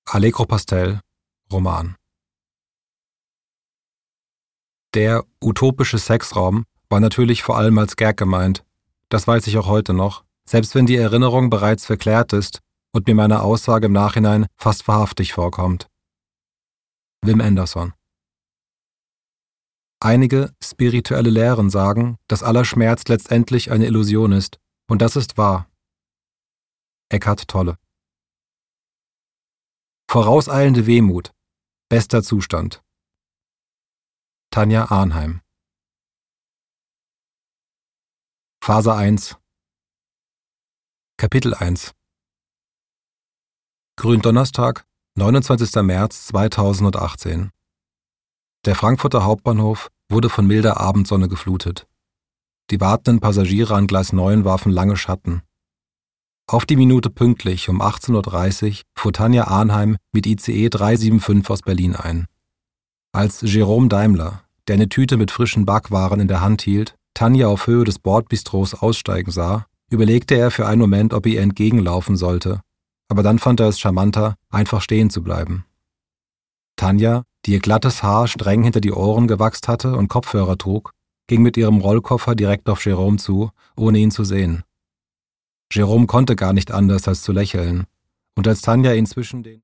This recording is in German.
Allegro Pastel, Roman. Der utopische Sexraum war natürlich vor allem als Gag gemeint. Das weiß ich auch heute noch, selbst wenn die Erinnerung bereits verklärt ist und mir meine Aussage im Nachhinein fast wahrhaftig vorkommt. Wim Anderson. Einige spirituelle Lehren sagen, dass aller Schmerz letztendlich eine Illusion ist, und das ist wahr. Eckhart Tolle. Vorauseilende Wehmut. Bester Zustand. Tanja Arnheim. Phase 1. Kapitel 1. Gründonnerstag, 29. März 2018. Der Frankfurter Hauptbahnhof wurde von milder Abendsonne geflutet. Die wartenden Passagiere an Gleis 9 warfen lange Schatten. Auf die Minute pünktlich um 18:30 Uhr fuhr Tanja Arnheim mit ICE 375 aus Berlin ein. Als Jerome Daimler, der eine Tüte mit frischen Backwaren in der Hand hielt, Tanja auf Höhe des Bordbistros aussteigen sah, überlegte er für einen Moment, ob er ihr entgegenlaufen sollte, aber dann fand er es charmanter, einfach stehen zu bleiben. Tanja, die ihr glattes Haar streng hinter die Ohren gewachst hatte und Kopfhörer trug, ging mit ihrem Rollkoffer direkt auf Jerome zu, ohne ihn zu sehen. Jerome konnte gar nicht anders als zu lächeln, und als Tanja ihn zwischen den